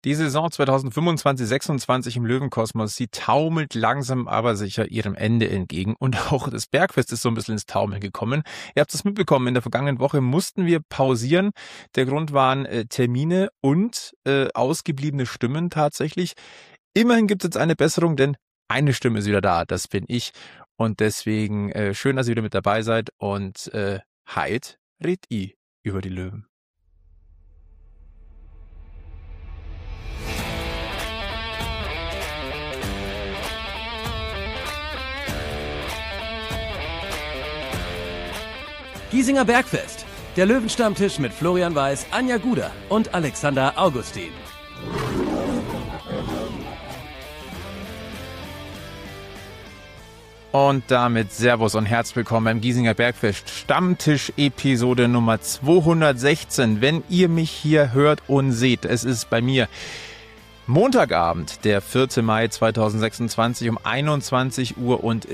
Die Saison 2025/26 im Löwenkosmos, sie taumelt langsam aber sicher ihrem Ende entgegen und auch das Bergfest ist so ein bisschen ins Taumeln gekommen. Ihr habt es mitbekommen, in der vergangenen Woche mussten wir pausieren. Der Grund waren Termine und ausgebliebene Stimmen tatsächlich. Immerhin gibt es jetzt eine Besserung, denn eine Stimme ist wieder da, das bin ich. Und deswegen schön, dass ihr wieder mit dabei seid und heit red i über die Löwen. Giesinger Bergfest, der Löwenstammtisch mit Florian Weiß, Anja Guder und Alexander Augustin. Und damit Servus und herzlich willkommen beim Giesinger Bergfest Stammtisch Episode Nummer 216. Wenn ihr mich hier hört und seht, es ist bei mir Montagabend, der 4. Mai 2026 um 21 Uhr und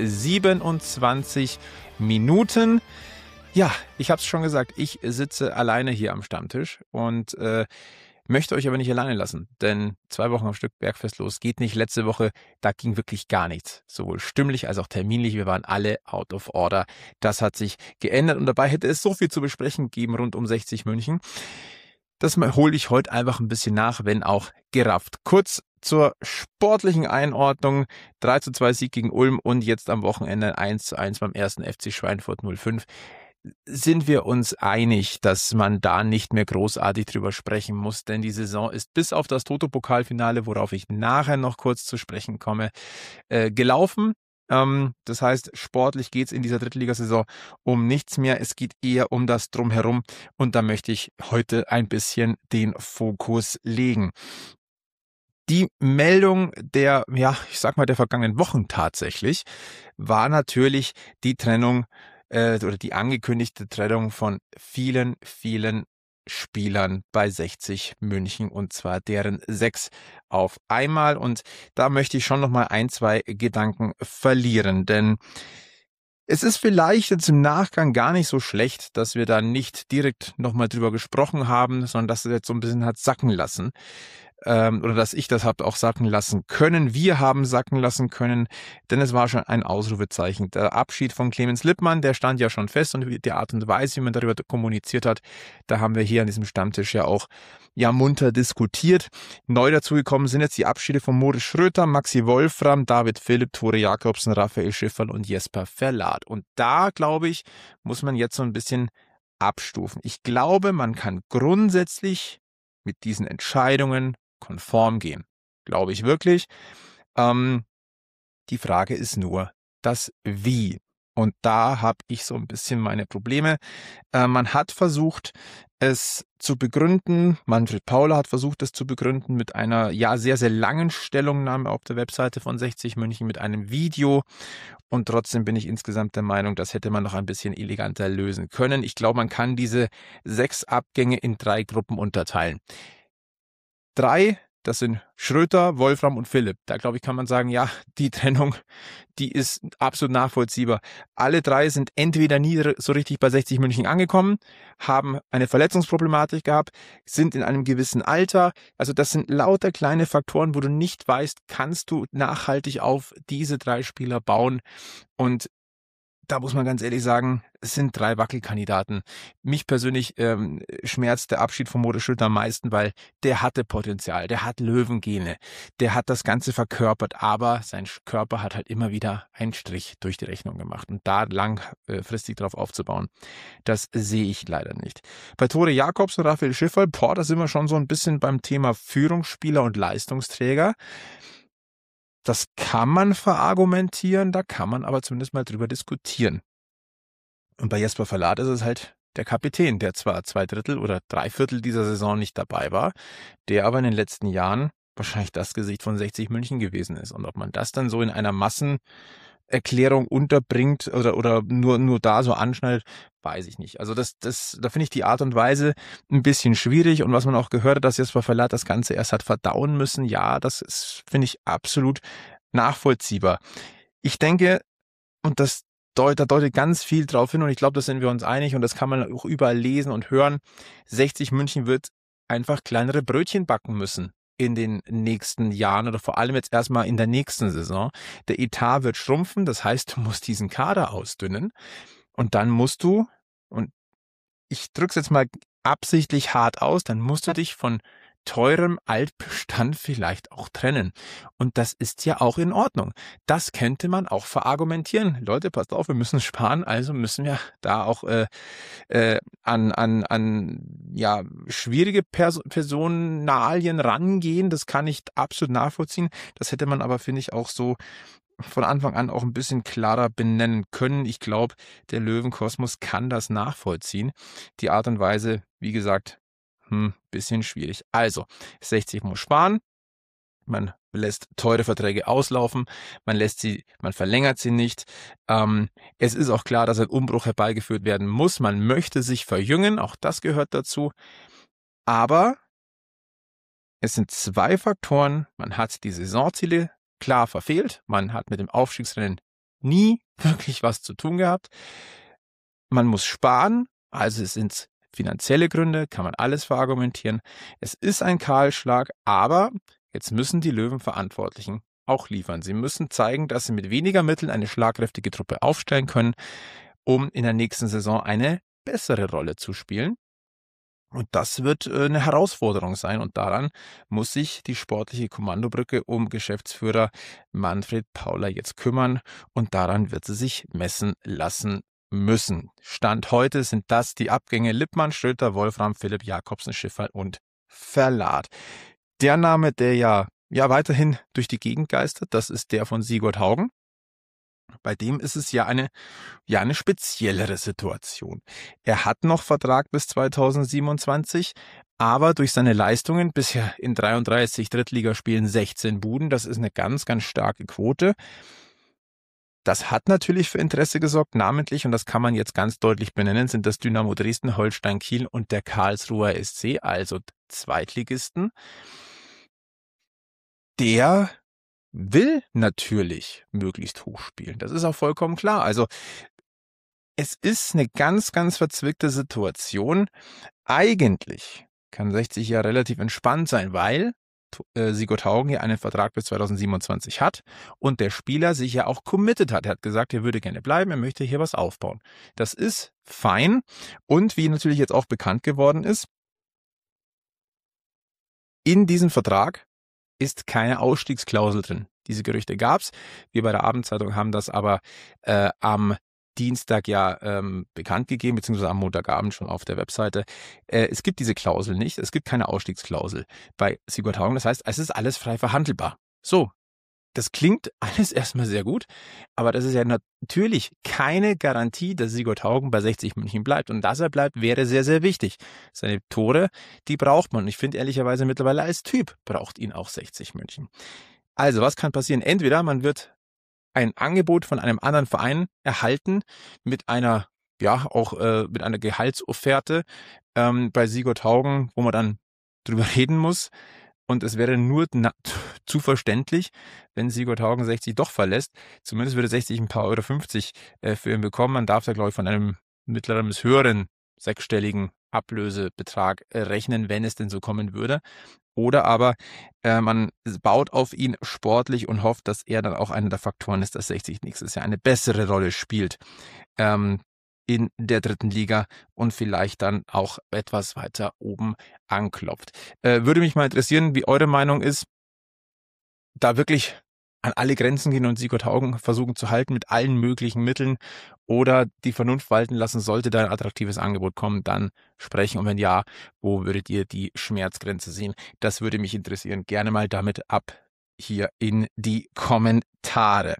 27 Minuten. Ja, ich habe es schon gesagt, ich sitze alleine hier am Stammtisch und möchte euch aber nicht alleine lassen, denn 2 Wochen am Stück Bergfest los geht nicht. Letzte Woche, da ging wirklich gar nichts, sowohl stimmlich als auch terminlich. Wir waren alle out of order. Das hat sich geändert und dabei hätte es so viel zu besprechen gegeben rund um 60 München. Das hole ich heute einfach ein bisschen nach, wenn auch gerafft. Kurz zur sportlichen Einordnung: 3:2 Sieg gegen Ulm und jetzt am Wochenende 1:1 beim 1. FC Schweinfurt 05. Sind wir uns einig, dass man da nicht mehr großartig drüber sprechen muss, denn die Saison ist bis auf das Toto-Pokalfinale, worauf ich nachher noch kurz zu sprechen komme, gelaufen. Das heißt, sportlich geht's in dieser Drittligasaison um nichts mehr. Es geht eher um das Drumherum und da möchte ich heute ein bisschen den Fokus legen. Die Meldung der vergangenen Wochen tatsächlich war natürlich die Trennung oder die angekündigte Trennung von vielen, vielen Spielern bei 60 München und zwar deren 6 auf einmal. Und da möchte ich schon nochmal 2 Gedanken verlieren, denn es ist vielleicht jetzt im Nachgang gar nicht so schlecht, dass wir da nicht direkt nochmal drüber gesprochen haben, sondern dass es jetzt so ein bisschen hat sacken lassen. Oder dass ich das habe auch sacken lassen können. Wir haben sacken lassen können, denn es war schon ein Ausrufezeichen. Der Abschied von Clemens Lippmann, der stand ja schon fest und die Art und Weise, wie man darüber kommuniziert hat, da haben wir hier an diesem Stammtisch ja auch munter diskutiert. Neu dazugekommen sind jetzt die Abschiede von Moritz Schröter, Maxi Wolfram, David Philipp, Tore Jakobsen, Raphael Schifferl und Jesper Verlat. Und da, glaube ich, muss man jetzt so ein bisschen abstufen. Ich glaube, man kann grundsätzlich mit diesen Entscheidungen konform gehen. Glaube ich wirklich. Die Frage ist nur das Wie. Und da habe ich so ein bisschen meine Probleme. Man hat versucht, es zu begründen. Manfred Pauler hat versucht, es zu begründen mit einer sehr, sehr langen Stellungnahme auf der Webseite von 60 München mit einem Video. Und trotzdem bin ich insgesamt der Meinung, das hätte man noch ein bisschen eleganter lösen können. Ich glaube, man kann diese 6 Abgänge in 3 Gruppen unterteilen. 3, das sind Schröter, Wolfram und Philipp. Da, glaube ich, kann man sagen, ja, die Trennung, die ist absolut nachvollziehbar. Alle 3 sind entweder nie so richtig bei 60 München angekommen, haben eine Verletzungsproblematik gehabt, sind in einem gewissen Alter. Also das sind lauter kleine Faktoren, wo du nicht weißt, kannst du nachhaltig auf diese 3 Spieler bauen. Und da muss man ganz ehrlich sagen, es sind 3 Wackelkandidaten. Mich persönlich schmerzt der Abschied von Moritz Schröter am meisten, weil der hatte Potenzial, der hat Löwengene, der hat das Ganze verkörpert, aber sein Körper hat halt immer wieder einen Strich durch die Rechnung gemacht. Und da langfristig drauf aufzubauen, das sehe ich leider nicht. Bei Tore Jakobs und Raphael Schifferl, da sind wir schon so ein bisschen beim Thema Führungsspieler und Leistungsträger. Das kann man verargumentieren, da kann man aber zumindest mal drüber diskutieren. Und bei Jesper Verlat ist es halt der Kapitän, der zwar 2/3 oder 3/4 dieser Saison nicht dabei war, der aber in den letzten Jahren wahrscheinlich das Gesicht von 60 München gewesen ist. Und ob man das dann so in einer Massenerklärung unterbringt oder nur da so anschneidet, weiß ich nicht. Also da finde ich die Art und Weise ein bisschen schwierig. Und was man auch gehört hat, dass Jesper Verlat das Ganze erst hat verdauen müssen, ja, das ist, finde ich, absolut nachvollziehbar. Ich denke, und da deutet ganz viel drauf hin und ich glaube, da sind wir uns einig und das kann man auch überall lesen und hören. 60 München wird einfach kleinere Brötchen backen müssen in den nächsten Jahren oder vor allem jetzt erstmal in der nächsten Saison. Der Etat wird schrumpfen, das heißt, du musst diesen Kader ausdünnen und dann musst du, und ich drück's jetzt mal absichtlich hart aus, dann musst du dich von teurem Altbestand vielleicht auch trennen. Und das ist ja auch in Ordnung. Das könnte man auch verargumentieren. Leute, passt auf, wir müssen sparen, also müssen wir da auch an schwierige Personalien rangehen. Das kann ich absolut nachvollziehen. Das hätte man aber, finde ich, auch so von Anfang an auch ein bisschen klarer benennen können. Ich glaube, der Löwenkosmos kann das nachvollziehen. Die Art und Weise, wie gesagt, bisschen schwierig. Also, 60 muss sparen. Man lässt teure Verträge auslaufen. Man verlängert sie nicht. Es ist auch klar, dass ein Umbruch herbeigeführt werden muss. Man möchte sich verjüngen. Auch das gehört dazu. Aber es sind zwei Faktoren. Man hat die Saisonziele klar verfehlt. Man hat mit dem Aufstiegsrennen nie wirklich was zu tun gehabt. Man muss sparen. Also es sind finanzielle Gründe, kann man alles verargumentieren. Es ist ein Kahlschlag, aber jetzt müssen die Löwenverantwortlichen auch liefern. Sie müssen zeigen, dass sie mit weniger Mitteln eine schlagkräftige Truppe aufstellen können, um in der nächsten Saison eine bessere Rolle zu spielen. Und das wird eine Herausforderung sein. Und daran muss sich die sportliche Kommandobrücke um Geschäftsführer Manfred Pauler jetzt kümmern. Und daran wird sie sich messen lassen müssen. Stand heute sind das die Abgänge Lippmann, Schröter, Wolfram, Philipp, Jakobsen, Schiffer und Verlat. Der Name, der ja weiterhin durch die Gegend geistert, das ist der von Sigurd Haugen. Bei dem ist es ja eine speziellere Situation. Er hat noch Vertrag bis 2027, aber durch seine Leistungen bisher in 33 Drittligaspielen 16 Buden, das ist eine ganz, ganz starke Quote. Das hat natürlich für Interesse gesorgt, namentlich, und das kann man jetzt ganz deutlich benennen, sind das Dynamo Dresden, Holstein Kiel und der Karlsruher SC, also Zweitligisten. Der will natürlich möglichst hoch spielen. Das ist auch vollkommen klar. Also es ist eine ganz, ganz verzwickte Situation. Eigentlich kann 60 ja relativ entspannt sein, weil Sigurd Haugen ja einen Vertrag bis 2027 hat und der Spieler sich ja auch committed hat. Er hat gesagt, er würde gerne bleiben, er möchte hier was aufbauen. Das ist fein und wie natürlich jetzt auch bekannt geworden ist, in diesem Vertrag ist keine Ausstiegsklausel drin. Diese Gerüchte gab's. Wir bei der Abendzeitung haben das aber am Dienstag bekannt gegeben, beziehungsweise am Montagabend schon auf der Webseite. Es gibt diese Klausel nicht. Es gibt keine Ausstiegsklausel bei Sigurd Haugen. Das heißt, es ist alles frei verhandelbar. So, das klingt alles erstmal sehr gut, aber das ist ja natürlich keine Garantie, dass Sigurd Haugen bei 60 München bleibt. Und dass er bleibt, wäre sehr, sehr wichtig. Seine Tore, die braucht man. Und ich finde ehrlicherweise mittlerweile als Typ braucht ihn auch 60 München. Also, was kann passieren? Entweder man wird ein Angebot von einem anderen Verein erhalten mit einer Gehaltsofferte bei Sigurd Haugen, wo man dann drüber reden muss. Und es wäre nur zu verständlich, wenn Sigurd Haugen 60 doch verlässt. Zumindest würde 60 ein paar Euro 50 für ihn bekommen. Man darf da, glaube ich, von einem mittleren bis höheren sechsstelligen Ablösebetrag rechnen, wenn es denn so kommen würde. Oder aber man baut auf ihn sportlich und hofft, dass er dann auch einer der Faktoren ist, dass 60 nächstes Jahr eine bessere Rolle spielt in der dritten Liga und vielleicht dann auch etwas weiter oben anklopft. Würde mich mal interessieren, wie eure Meinung ist. Da wirklich an alle Grenzen gehen und Sigurd Haugen versuchen zu halten mit allen möglichen Mitteln oder die Vernunft walten lassen, sollte da ein attraktives Angebot kommen, dann sprechen. Und wenn ja, wo würdet ihr die Schmerzgrenze sehen? Das würde mich interessieren. Gerne mal damit ab hier in die Kommentare.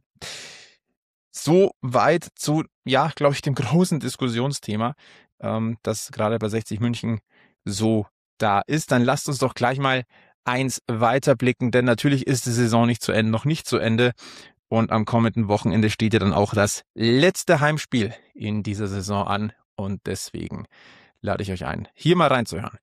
So weit zu, glaube ich, dem großen Diskussionsthema, das gerade bei 60 München so da ist. Dann lasst uns doch gleich mal eins weiterblicken, denn natürlich ist die Saison noch nicht zu Ende und am kommenden Wochenende steht ja dann auch das letzte Heimspiel in dieser Saison an und deswegen lade ich euch ein, hier mal reinzuhören.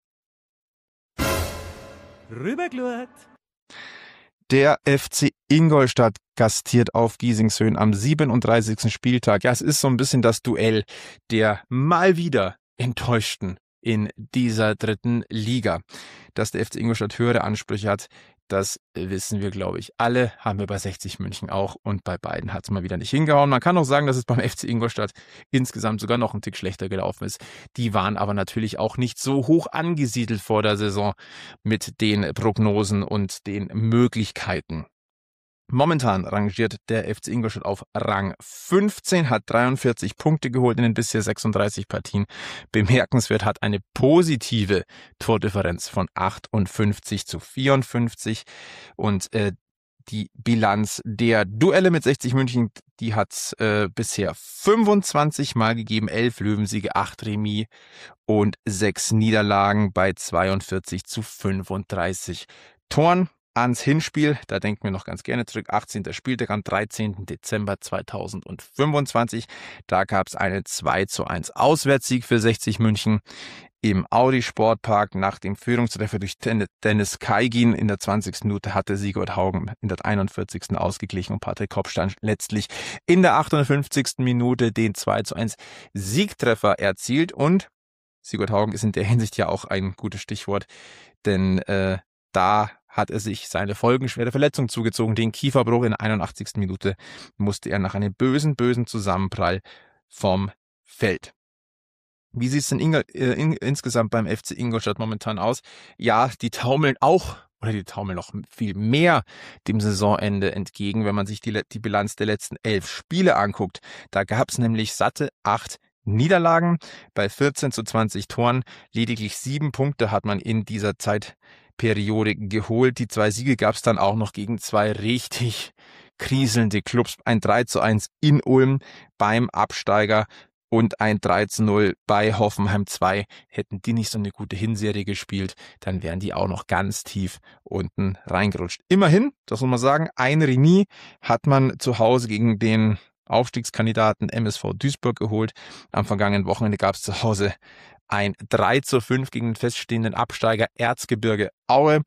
Rübergeschaut. Der FC Ingolstadt gastiert auf Giesingshöhen am 37. Spieltag. Ja, es ist so ein bisschen das Duell der mal wieder Enttäuschten in dieser dritten Liga. dass der FC Ingolstadt höhere Ansprüche hat. Das wissen wir, glaube ich, alle. Haben wir bei 60 München auch. Und bei beiden hat es mal wieder nicht hingehauen. Man kann auch sagen, dass es beim FC Ingolstadt insgesamt sogar noch ein Tick schlechter gelaufen ist. Die waren aber natürlich auch nicht so hoch angesiedelt vor der Saison mit den Prognosen und den Möglichkeiten. Momentan rangiert der FC Ingolstadt auf Rang 15, hat 43 Punkte geholt in den bisher 36 Partien. Bemerkenswert, hat eine positive Tordifferenz von 58-54 und die Bilanz der Duelle mit 60 München, die hat es bisher 25 Mal gegeben, 11 Löwensiege, 8 Remis und 6 Niederlagen bei 42-35 Toren. Ans Hinspiel, da denken wir noch ganz gerne zurück, 18. Spieltag am 13. Dezember 2025. Da gab es einen 2:1 Auswärtssieg für 60 München im Audi Sportpark. Nach dem Führungstreffer durch Dennis Kaigin in der 20. Minute hatte Sigurd Haugen in der 41. ausgeglichen und Patrick Kopfstein letztlich in der 58. Minute den 2:1 Siegtreffer erzielt. Und Sigurd Haugen ist in der Hinsicht ja auch ein gutes Stichwort, denn da hat er sich seine folgenschwere Verletzung zugezogen. Den Kieferbruch in der 81. Minute musste er nach einem bösen Zusammenprall vom Feld. Wie sieht es denn insgesamt beim FC Ingolstadt momentan aus? Ja, die taumeln auch, oder die taumeln noch viel mehr dem Saisonende entgegen, wenn man sich die Bilanz der letzten 11 Spiele anguckt. Da gab es nämlich satte 8 Niederlagen bei 14-20 Toren. Lediglich 7 Punkte hat man in dieser Zeitperiode geholt. Die 2 Siege gab es dann auch noch gegen 2 richtig kriselnde Clubs. Ein 3:1 in Ulm beim Absteiger und ein 3:0 bei Hoffenheim 2. Hätten die nicht so eine gute Hinserie gespielt, dann wären die auch noch ganz tief unten reingerutscht. Immerhin, das muss man sagen, ein Remis hat man zu Hause gegen den Aufstiegskandidaten MSV Duisburg geholt. Am vergangenen Wochenende gab es zu Hause ein 3:5 gegen den feststehenden Absteiger Erzgebirge Aue.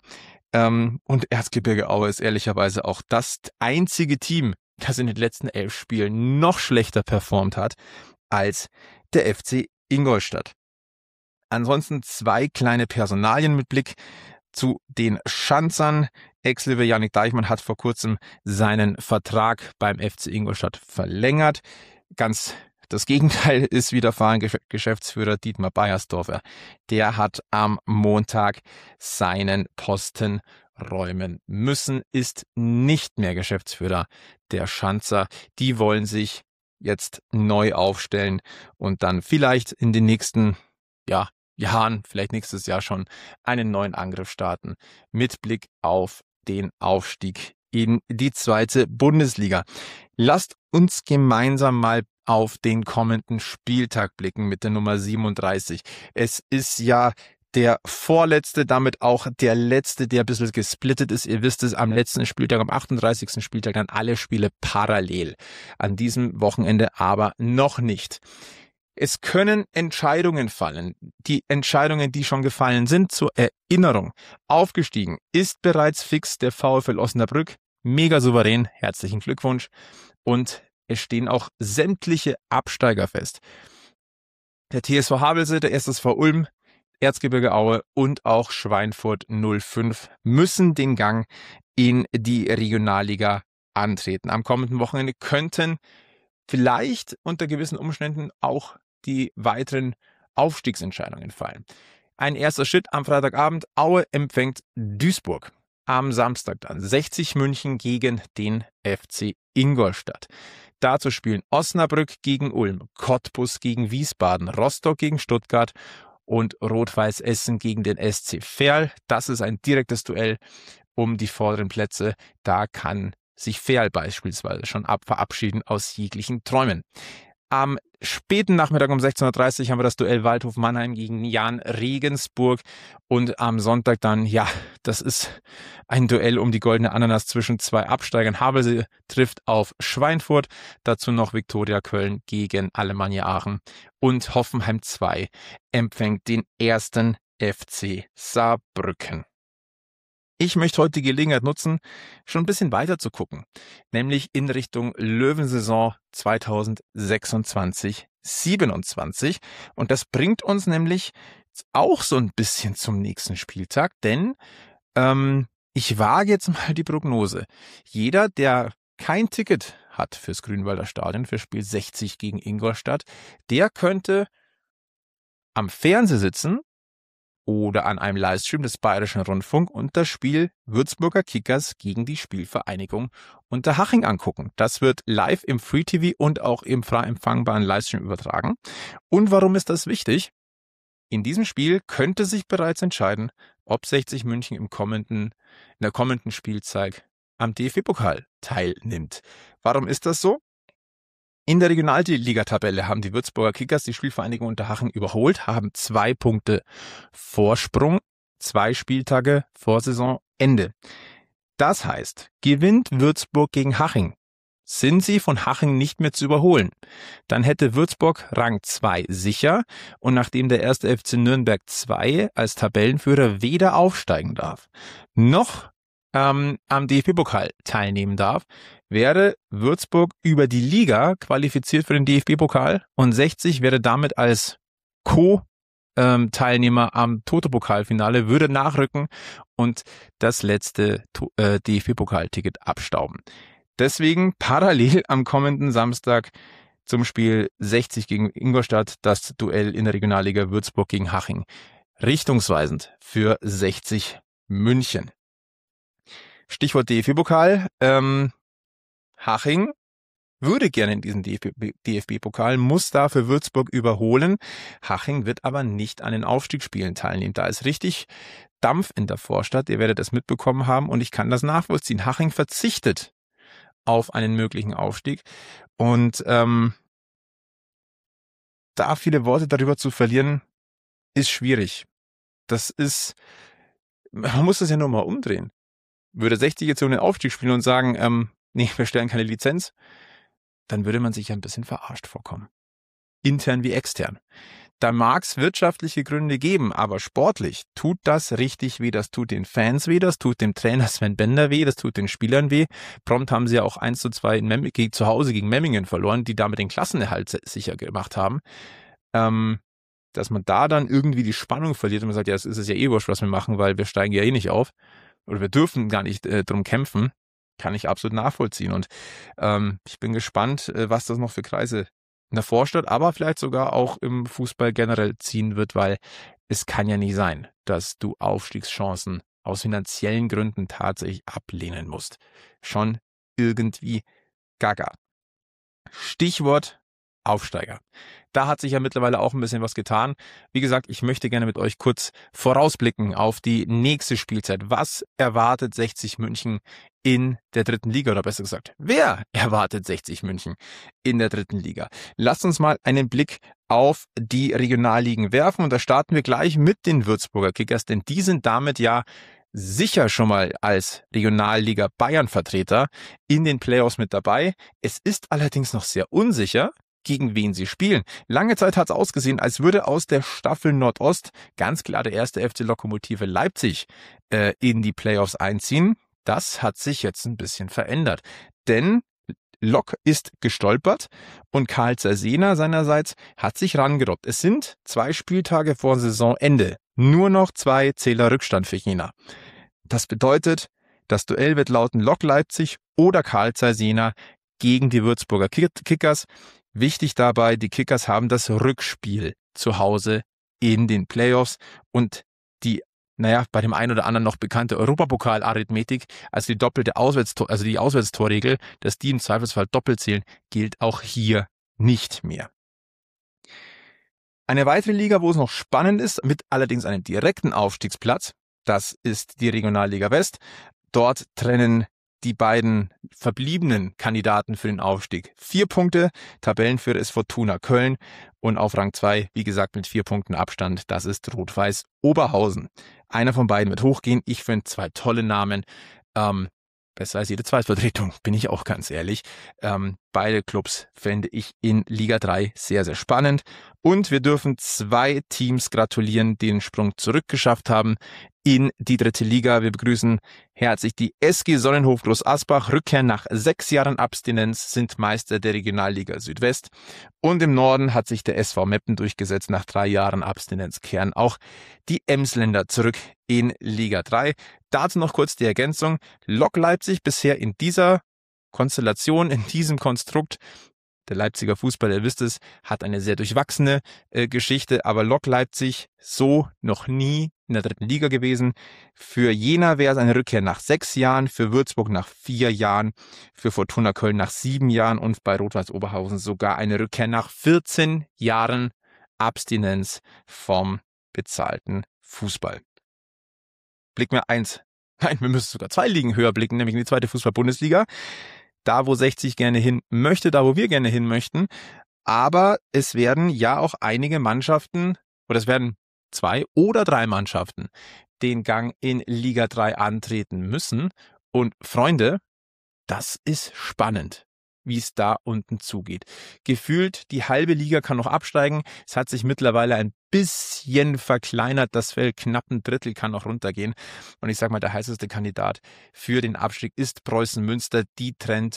Und Erzgebirge Aue ist ehrlicherweise auch das einzige Team, das in den letzten 11 Spielen noch schlechter performt hat als der FC Ingolstadt. Ansonsten 2 kleine Personalien mit Blick zu den Schanzern. Ex-Löwe Yannick Deichmann hat vor kurzem seinen Vertrag beim FC Ingolstadt verlängert. Ganz das Gegenteil ist widerfahren. Geschäftsführer Dietmar Beiersdorfer, der hat am Montag seinen Posten räumen müssen, ist nicht mehr Geschäftsführer der Schanzer. Die wollen sich jetzt neu aufstellen und dann vielleicht in den nächsten Jahren, vielleicht nächstes Jahr schon, einen neuen Angriff starten mit Blick auf den Aufstieg in die 2. Bundesliga. Lasst uns gemeinsam mal auf den kommenden Spieltag blicken mit der Nummer 37. Es ist ja der vorletzte, damit auch der letzte, der ein bisschen gesplittet ist. Ihr wisst es, am letzten Spieltag, am 38. Spieltag, dann alle Spiele parallel. An diesem Wochenende aber noch nicht. Es können Entscheidungen fallen. Die Entscheidungen, die schon gefallen sind, zur Erinnerung. Aufgestiegen ist bereits fix der VfL Osnabrück. Mega souverän. Herzlichen Glückwunsch. Und es stehen auch sämtliche Absteiger fest. Der TSV Havelse, der SSV Ulm, Erzgebirge Aue und auch Schweinfurt 05 müssen den Gang in die Regionalliga antreten. Am kommenden Wochenende könnten vielleicht unter gewissen Umständen auch die weiteren Aufstiegsentscheidungen fallen. Ein erster Schritt am Freitagabend. Aue empfängt Duisburg. Am Samstag dann 60 München gegen den FC Ingolstadt. Dazu spielen Osnabrück gegen Ulm, Cottbus gegen Wiesbaden, Rostock gegen Stuttgart und Rot-Weiß Essen gegen den SC Verl. Das ist ein direktes Duell um die vorderen Plätze. Da kann sich Verl beispielsweise schon verabschieden aus jeglichen Träumen. Am späten Nachmittag um 16:30 Uhr haben wir das Duell Waldhof Mannheim gegen Jan Regensburg. Und am Sonntag dann, das ist ein Duell um die goldene Ananas zwischen 2 Absteigern. Havelse trifft auf Schweinfurt. Dazu noch Viktoria Köln gegen Alemannia Aachen. Und Hoffenheim 2 empfängt den 1. FC Saarbrücken. Ich möchte heute die Gelegenheit nutzen, schon ein bisschen weiter zu gucken, nämlich in Richtung Löwensaison 2026/27. Und das bringt uns nämlich auch so ein bisschen zum nächsten Spieltag, denn ich wage jetzt mal die Prognose. Jeder, der kein Ticket hat fürs Grünwalder Stadion, für Spiel 60 gegen Ingolstadt, der könnte am Fernseher sitzen oder an einem Livestream des Bayerischen Rundfunk und das Spiel Würzburger Kickers gegen die Spielvereinigung Unterhaching angucken. Das wird live im Free TV und auch im frei empfangbaren Livestream übertragen. Und warum ist das wichtig? In diesem Spiel könnte sich bereits entscheiden, ob 60 München in der kommenden Spielzeit am DFB-Pokal teilnimmt. Warum ist das so? In der Regionalliga-Tabelle haben die Würzburger Kickers die Spielvereinigung Unterhaching überholt, haben 2 Punkte Vorsprung, 2 Spieltage vor Saisonende. Das heißt, gewinnt Würzburg gegen Haching, sind sie von Haching nicht mehr zu überholen. Dann hätte Würzburg Rang 2 sicher und nachdem der 1. FC Nürnberg 2 als Tabellenführer weder aufsteigen darf, noch am DFB-Pokal teilnehmen darf, wäre Würzburg über die Liga qualifiziert für den DFB-Pokal und 60 wäre damit als Co-Teilnehmer am Toto-Pokalfinale, würde nachrücken und das letzte DFB-Pokalticket abstauben. Deswegen parallel am kommenden Samstag zum Spiel 60 gegen Ingolstadt das Duell in der Regionalliga Würzburg gegen Haching. Richtungsweisend für 60 München. Stichwort DFB-Pokal. Haching würde gerne in diesen DFB-Pokal, muss dafür Würzburg überholen. Haching wird aber nicht an den Aufstiegsspielen teilnehmen. Da ist richtig Dampf in der Vorstadt. Ihr werdet das mitbekommen haben und ich kann das nachvollziehen. Haching verzichtet auf einen möglichen Aufstieg und da viele Worte darüber zu verlieren, ist schwierig. Man muss das ja nur mal umdrehen. Würde 60 jetzt so einen Aufstieg spielen und sagen, nee, wir stellen keine Lizenz, dann würde man sich ja ein bisschen verarscht vorkommen. Intern wie extern. Da mag es wirtschaftliche Gründe geben, aber sportlich tut das richtig weh. Das tut den Fans weh, das tut dem Trainer Sven Bender weh, das tut den Spielern weh. Prompt haben sie ja auch 1:2 zu Hause gegen Memmingen verloren, die damit den Klassenerhalt sicher gemacht haben. Dass man da dann irgendwie die Spannung verliert und man sagt, ja, es ist ja eh wurscht, was wir machen, weil wir steigen ja eh nicht auf. Oder wir dürfen gar nicht drum kämpfen, kann ich absolut nachvollziehen. Und ich bin gespannt, was das noch für Kreise in der Vorstadt, aber vielleicht sogar auch im Fußball generell ziehen wird, weil es kann ja nicht sein, dass du Aufstiegschancen aus finanziellen Gründen tatsächlich ablehnen musst. Schon irgendwie gaga. Stichwort Aufsteiger. Da hat sich ja mittlerweile auch ein bisschen was getan. Wie gesagt, ich möchte gerne mit euch kurz vorausblicken auf die nächste Spielzeit. Was erwartet 60 München in der 3. Liga? Oder besser gesagt, wer erwartet 60 München in der 3. Liga? Lasst uns mal einen Blick auf die Regionalligen werfen und da starten wir gleich mit den Würzburger Kickers, denn die sind damit ja sicher schon mal als Regionalliga Bayern-Vertreter in den Playoffs mit dabei. Es ist allerdings noch sehr unsicher, gegen wen sie spielen. Lange Zeit hat es ausgesehen, als würde aus der Staffel Nordost ganz klar der 1. FC Lokomotive Leipzig in die Playoffs einziehen. Das hat sich jetzt ein bisschen verändert, denn Lok ist gestolpert und Karl Zersena seinerseits hat sich rangerobbt. Es sind 2 Spieltage vor Saisonende. Nur noch 2 Zähler Rückstand für Jena. Das bedeutet, das Duell wird lauten Lok Leipzig oder Karl Zersena gegen die Würzburger Kickers. Wichtig dabei, die Kickers haben das Rückspiel zu Hause in den Playoffs und die, bei dem einen oder anderen noch bekannte Europapokal-Arithmetik, also die doppelte die Auswärtstorregel, dass die im Zweifelsfall doppelt zählen, gilt auch hier nicht mehr. Eine weitere Liga, wo es noch spannend ist, mit allerdings einem direkten Aufstiegsplatz, das ist die Regionalliga West. Dort trennen die beiden verbliebenen Kandidaten für den Aufstieg 4 Punkte. Tabellenführer ist Fortuna Köln und auf Rang 2, wie gesagt, mit 4 Punkten Abstand, das ist Rot-Weiß Oberhausen. Einer von beiden wird hochgehen. Ich finde 2 tolle Namen. besser als jede Zweitvertretung, bin ich auch ganz ehrlich. Beide Clubs fände ich in Liga 3 sehr, sehr spannend. Und wir dürfen 2 Teams gratulieren, die den Sprung zurückgeschafft haben in die 3. Liga. Wir begrüßen herzlich die SG Sonnenhof Groß Asbach. Rückkehr nach 6 Jahren Abstinenz, sind Meister der Regionalliga Südwest. Und im Norden hat sich der SV Meppen durchgesetzt. Nach 3 Jahren Abstinenz kehren auch die Emsländer zurück in Liga 3. Dazu noch kurz die Ergänzung. Lok Leipzig bisher in dieser Konstellation, in diesem Konstrukt. Der Leipziger Fußball, ihr wisst es, hat eine sehr durchwachsene Geschichte, aber Lok Leipzig so noch nie in der 3. Liga gewesen. Für Jena wäre es eine Rückkehr nach 6 Jahren, für Würzburg nach 4 Jahren, für Fortuna Köln nach 7 Jahren und bei Rot-Weiß Oberhausen sogar eine Rückkehr nach 14 Jahren Abstinenz vom bezahlten Fußball. Blicken wir wir müssen sogar 2 Ligen höher blicken, nämlich in die 2. Fußball-Bundesliga. Da, wo 60 gerne hin möchte, da, wo wir gerne hin möchten. Aber es werden ja auch einige Mannschaften, oder es werden 2 oder 3 Mannschaften den Gang in Liga 3 antreten müssen. Und Freunde, das ist spannend, wie es da unten zugeht. Gefühlt, die halbe Liga kann noch absteigen. Es hat sich mittlerweile ein bisschen verkleinert. Das Feld knapp ein Drittel kann noch runtergehen. Und ich sag mal, der heißeste Kandidat für den Abstieg ist Preußen Münster. Die trennt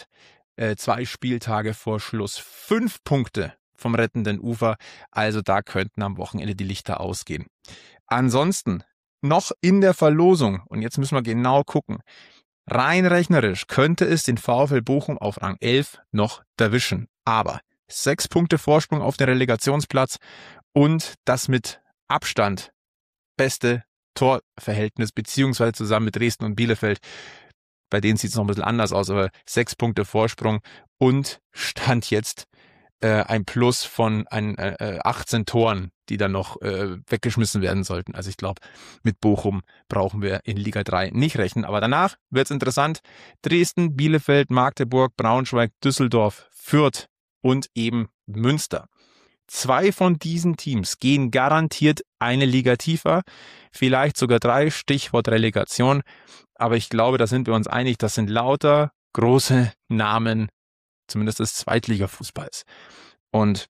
2 Spieltage vor Schluss 5 Punkte vom rettenden Ufer. Also da könnten am Wochenende die Lichter ausgehen. Ansonsten noch in der Verlosung, und jetzt müssen wir genau gucken, rein rechnerisch könnte es den VfL Bochum auf Rang 11 noch erwischen. Aber 6 Punkte Vorsprung auf den Relegationsplatz und das mit Abstand beste Torverhältnis, beziehungsweise zusammen mit Dresden und Bielefeld. Bei denen sieht es noch ein bisschen anders aus, aber 6 Punkte Vorsprung und Stand jetzt ein Plus von 18 Toren, die dann noch weggeschmissen werden sollten. Also ich glaube, mit Bochum brauchen wir in Liga 3 nicht rechnen. Aber danach wird es interessant. Dresden, Bielefeld, Magdeburg, Braunschweig, Düsseldorf, Fürth und eben Münster. 2 von diesen Teams gehen garantiert eine Liga tiefer, vielleicht sogar 3, Stichwort Relegation. Aber ich glaube, da sind wir uns einig, das sind lauter große Namen, zumindest des Zweitliga-Fußballs. Und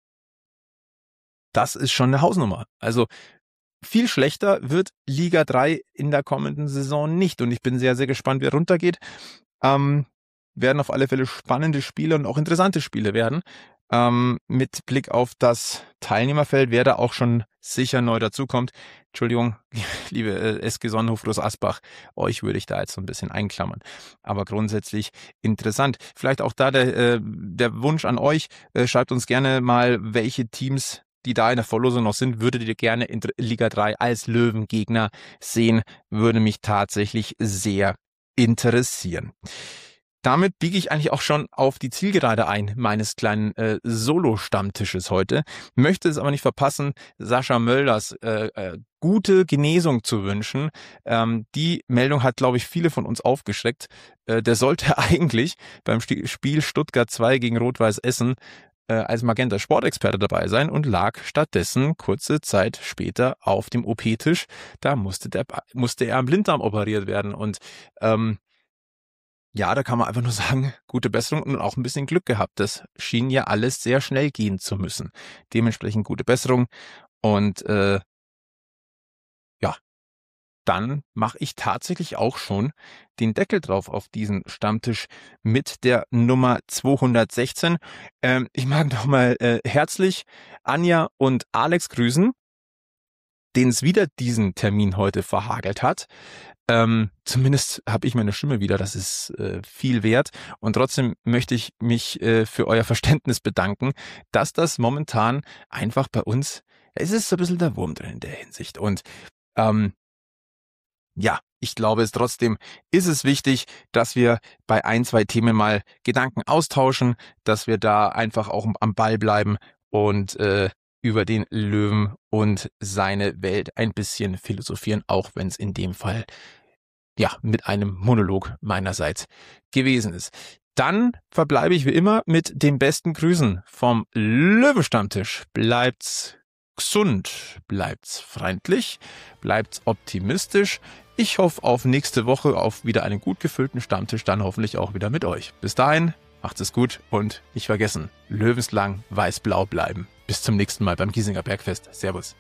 das ist schon eine Hausnummer. Also viel schlechter wird Liga 3 in der kommenden Saison nicht. Und ich bin sehr, sehr gespannt, wer runtergeht. Werden auf alle Fälle spannende Spiele und auch interessante Spiele werden. Mit Blick auf das Teilnehmerfeld, wer da auch schon sicher neu dazukommt. Entschuldigung, liebe SG Sonnenhof Groß Asbach, euch würde ich da jetzt so ein bisschen einklammern. Aber grundsätzlich interessant. Vielleicht auch da der Wunsch an euch, schreibt uns gerne mal, welche Teams, die da in der Verlosung noch sind, würdet ihr gerne in Liga 3 als Löwengegner sehen, würde mich tatsächlich sehr interessieren. Damit biege ich eigentlich auch schon auf die Zielgerade ein meines kleinen Solo-Stammtisches heute. Möchte es aber nicht verpassen, Sascha Mölders gute Genesung zu wünschen. Die Meldung hat, glaube ich, viele von uns aufgeschreckt. Der sollte eigentlich beim Spiel Stuttgart 2 gegen Rot-Weiß Essen als Magenta Sportexperte dabei sein und lag stattdessen kurze Zeit später auf dem OP-Tisch. Da musste er am Blinddarm operiert werden und ja, da kann man einfach nur sagen, gute Besserung und auch ein bisschen Glück gehabt. Das schien ja alles sehr schnell gehen zu müssen. Dementsprechend gute Besserung. Und ja, dann mache ich tatsächlich auch schon den Deckel drauf auf diesen Stammtisch mit der Nummer 216. Ich mag nochmal herzlich Anja und Alex grüßen, denen es wieder diesen Termin heute verhagelt hat. Zumindest habe ich meine Stimme wieder, das ist viel wert und trotzdem möchte ich mich für euer Verständnis bedanken, dass das momentan einfach bei uns, es ist so ein bisschen der Wurm drin in der Hinsicht und ja, ich glaube es trotzdem ist es wichtig, dass wir bei 1, 2 Themen mal Gedanken austauschen, dass wir da einfach auch am Ball bleiben und über den Löwen und seine Welt ein bisschen philosophieren, auch wenn es in dem Fall ja mit einem Monolog meinerseits gewesen ist. Dann verbleibe ich wie immer mit den besten Grüßen vom Löwenstammtisch. Bleibt's gesund, bleibt's freundlich, bleibt's optimistisch. Ich hoffe auf nächste Woche, auf wieder einen gut gefüllten Stammtisch, dann hoffentlich auch wieder mit euch. Bis dahin, macht's es gut und nicht vergessen, lebenslang weiß-blau bleiben. Bis zum nächsten Mal beim Giesinger Bergfest. Servus.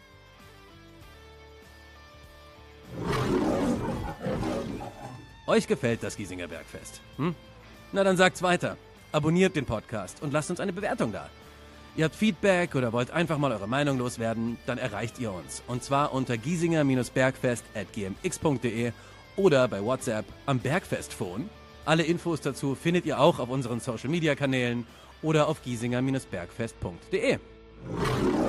Euch gefällt das Giesinger Bergfest? Na dann sagt's weiter. Abonniert den Podcast und lasst uns eine Bewertung da. Ihr habt Feedback oder wollt einfach mal eure Meinung loswerden, dann erreicht ihr uns. Und zwar unter giesinger-bergfest@gmx.de oder bei WhatsApp am Bergfestphone. Alle Infos dazu findet ihr auch auf unseren Social-Media-Kanälen oder auf giesinger-bergfest.de.